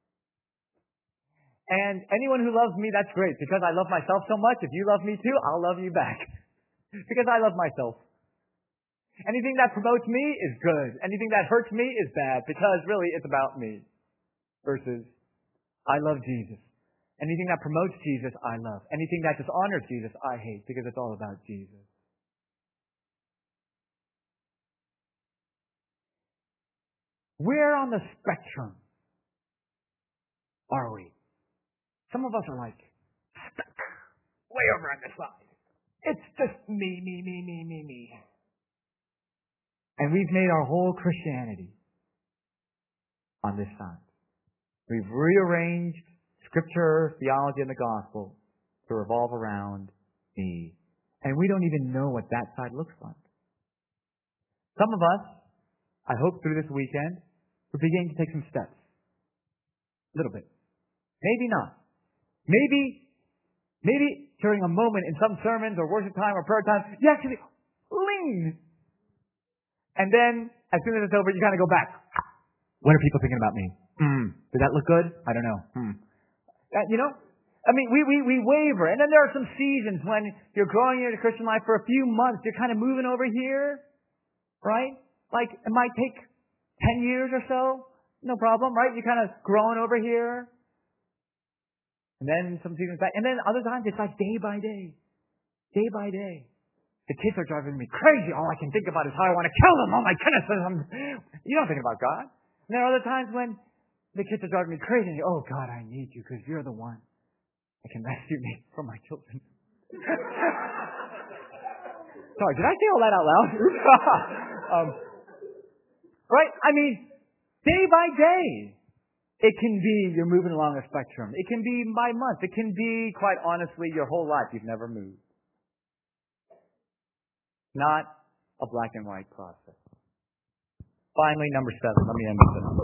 And anyone who loves me, that's great, because I love myself so much. If you love me too, I'll love you back. Because I love myself. Anything that promotes me is good. Anything that hurts me is bad, because really it's about me. Versus, I love Jesus. Anything that promotes Jesus, I love. Anything that dishonors Jesus, I hate, because it's all about Jesus. Where on the spectrum are we? Some of us are like, stuck, way over on the side. It's just me, me, me, me, me, me. And we've made our whole Christianity on this side. We've rearranged Scripture, theology, and the gospel to revolve around me. And we don't even know what that side looks like. Some of us, I hope through this weekend, we're beginning to take some steps. A little bit. Maybe not. Maybe, maybe during a moment in some sermons or worship time or prayer time, you actually lean. And then, as soon as it's over, you kind of go back. What are people thinking about me? Hmm. Did that look good? I don't know. Hmm. Uh, you know? I mean, we, we, we waver. And then there are some seasons when you're growing into Christian life for a few months. You're kind of moving over here. Right? Like, it might take ten years or so. No problem, right? You're kind of growing over here. And then some seasons back. And then other times, it's like day by day. Day by day. The kids are driving me crazy. All I can think about is how I want to kill them. Oh my goodness. You don't think about God. And there are other times when the kids are driving me crazy. And you, oh God, I need you because you're the one that can rescue me from my children. Sorry, did I say all that out loud? um, right? I mean, day by day, it can be you're moving along a spectrum. It can be by month. It can be, quite honestly, your whole life you've never moved. Not a black and white process. Finally, number seven. Let me end with this.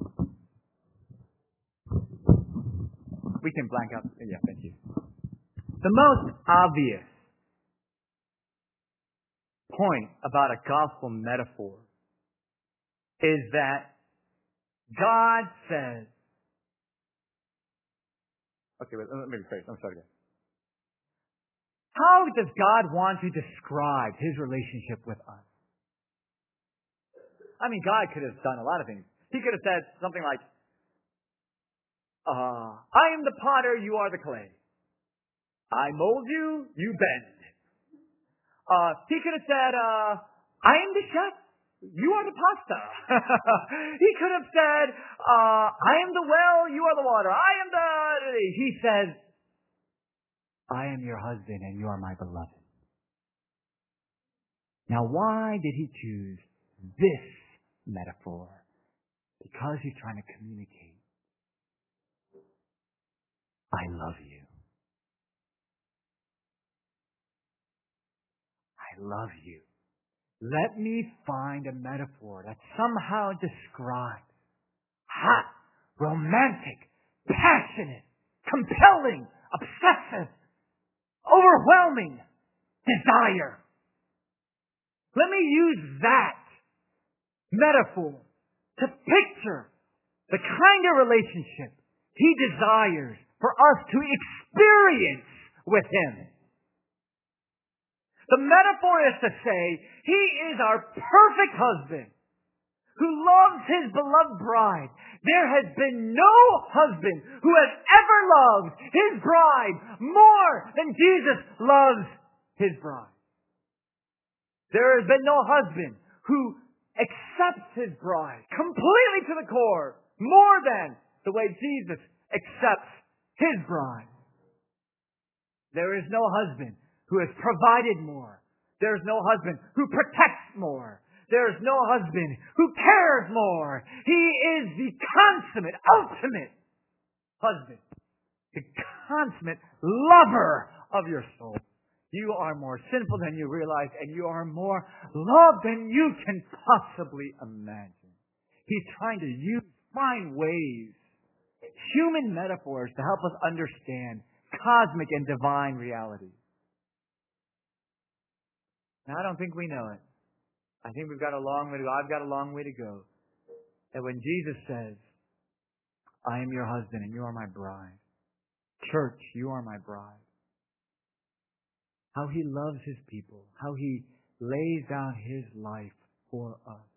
We can blank out. Yeah, thank you. The most obvious point about a gospel metaphor is that God says, okay, wait, let me rephrase. Let me start again. How does God want to describe His relationship with us? I mean, God could have done a lot of things. He could have said something like, uh, I am the potter, you are the clay. I mold you, you bend. Uh, he could have said, uh, I am the chef, you are the pasta. He could have said, uh, I am the well, you are the water. I am the... He says, I am your husband and you are my beloved. Now, why did He choose this metaphor because he's trying to communicate, I love you. I love you. Let me find a metaphor that somehow describes hot, romantic, passionate, compelling, obsessive, overwhelming desire. Let me use that metaphor to picture the kind of relationship he desires for us to experience with him. The metaphor is to say, he is our perfect husband who loves his beloved bride. There has been no husband who has ever loved his bride more than Jesus loves his bride. There has been no husband who accepts his bride completely to the core more than the way Jesus accepts his bride. There is no husband who has provided more. There is no husband who protects more. There is no husband who cares more. He is the consummate, ultimate husband. The consummate lover of your soul. You are more sinful than you realize, and you are more loved than you can possibly imagine. He's trying to use, find ways, human metaphors to help us understand cosmic and divine reality. Now, I don't think we know it. I think we've got a long way to go. I've got a long way to go. And when Jesus says, I am your husband and you are my bride. Church, you are my bride. How he loves his people. How he lays down his life for us.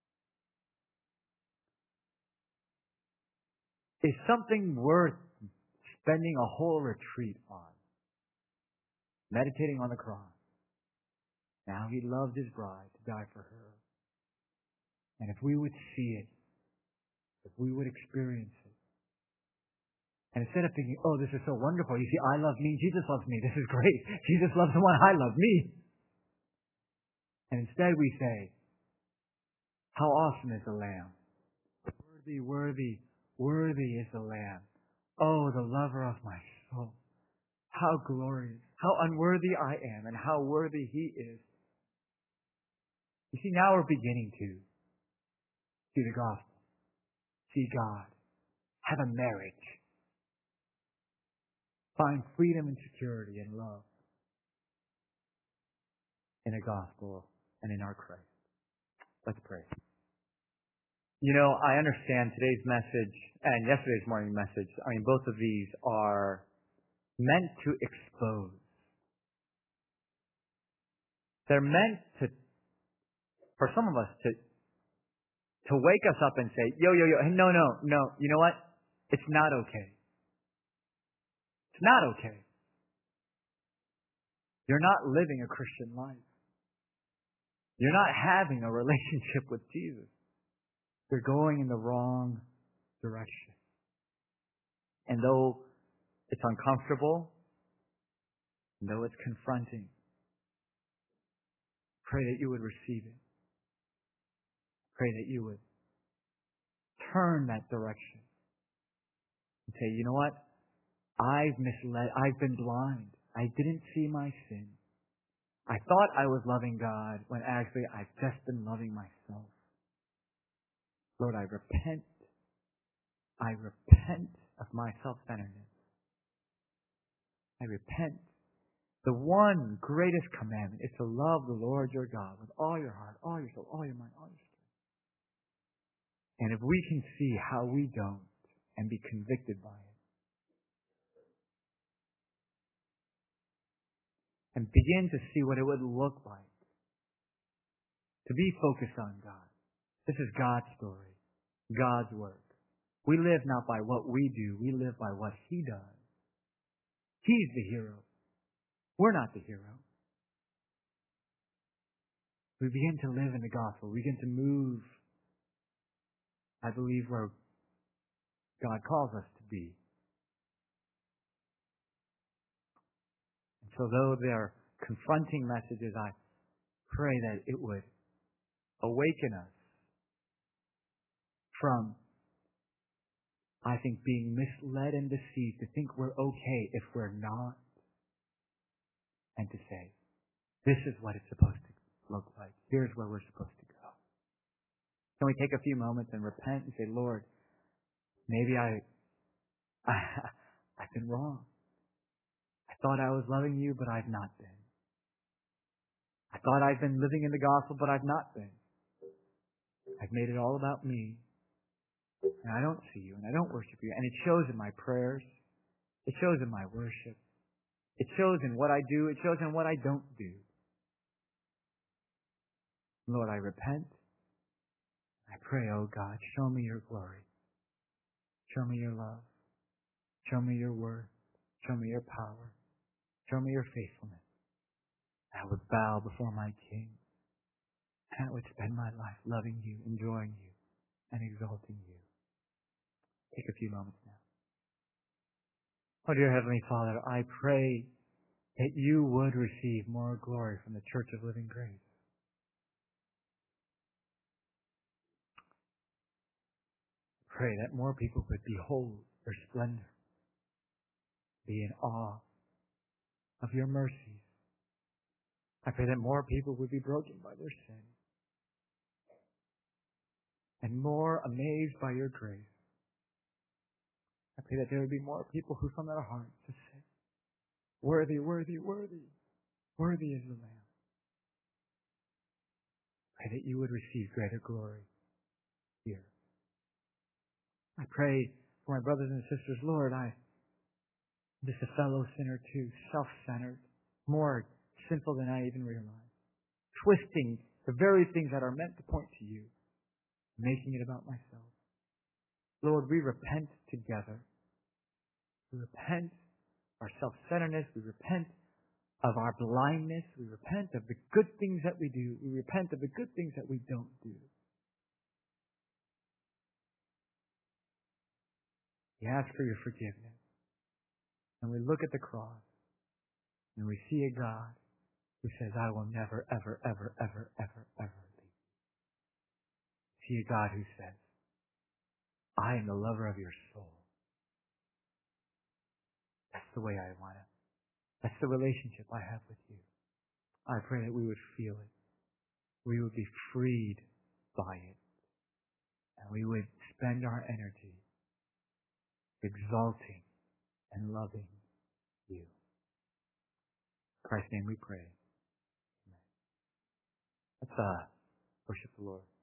Is something worth spending a whole retreat on. Meditating on the cross. Now he loved his bride to die for her. And if we would see it, if we would experience it, and instead of thinking, oh, this is so wonderful, you see, I love me, Jesus loves me, this is great, Jesus loves the one, I love me. And instead we say, how awesome is the Lamb? Worthy, worthy, worthy is the Lamb. Oh, the lover of my soul. How glorious, how unworthy I am, and how worthy he is. You see, now we're beginning to see the gospel, see God, have a marriage, find freedom and security and love in the gospel and in our Christ. Let's pray. You know, I understand today's message and yesterday's morning message. I mean, both of these are meant to expose. They're meant to, for some of us, to to wake us up and say, yo, yo, yo, no, no, no, you know what? It's not okay. It's not okay. You're not living a Christian life. You're not having a relationship with Jesus. You're going in the wrong direction. And though it's uncomfortable, and though it's confronting, pray that you would receive it. Pray that you would turn that direction and say, you know what? I've misled, I've been blind. I didn't see my sin. I thought I was loving God when actually I've just been loving myself. Lord, I repent. I repent of my self-centeredness. I repent. The one greatest commandment is to love the Lord your God with all your heart, all your soul, all your mind, all your strength. And if we can see how we don't and be convicted by it, and begin to see what it would look like to be focused on God. This is God's story, God's work. We live not by what we do, we live by what he does. He's the hero. We're not the hero. We begin to live in the gospel. We begin to move, I believe, where God calls us to be. And so though they're confronting messages, I pray that it would awaken us from, I think, being misled and deceived to think we're okay if we're not, and to say, this is what it's supposed to look like. Here's where we're supposed to go. Can we take a few moments and repent and say, Lord, maybe I, I I've been wrong. I thought I was loving you, but I've not been. I thought I've been living in the gospel, but I've not been. I've made it all about me. And I don't see you, and I don't worship you. And it shows in my prayers. It shows in my worship. It shows in what I do. It shows in what I don't do. Lord, I repent. I pray, oh God, show me your glory. Show me your love. Show me your word. Show me your power. Show me your faithfulness. I would bow before my King. And I would spend my life loving you, enjoying you, and exalting you. Take a few moments now. Oh, dear Heavenly Father, I pray that you would receive more glory from the Church of Living Grace. Pray that more people would behold your splendor, be in awe of your mercies. I pray that more people would be broken by their sin and more amazed by your grace. I pray that there would be more people who from their hearts to say, worthy, worthy, worthy, worthy is the Lamb. Pray that you would receive greater glory here. I pray for my brothers and sisters, Lord, I am just a fellow sinner too, self-centered, more sinful than I even realized, twisting the very things that are meant to point to you, making it about myself. Lord, we repent together. We repent of our self-centeredness. We repent of our blindness. We repent of the good things that we do. We repent of the good things that we don't do. We ask for your forgiveness. And we look at the cross and we see a God who says, I will never, ever, ever, ever, ever, ever leave. See a God who says, I am the lover of your soul. That's the way I want it. That's the relationship I have with you. I pray that we would feel it. We would be freed by it. And we would spend our energy exalting and loving you. In Christ's name we pray. Amen. Let's uh, worship the Lord.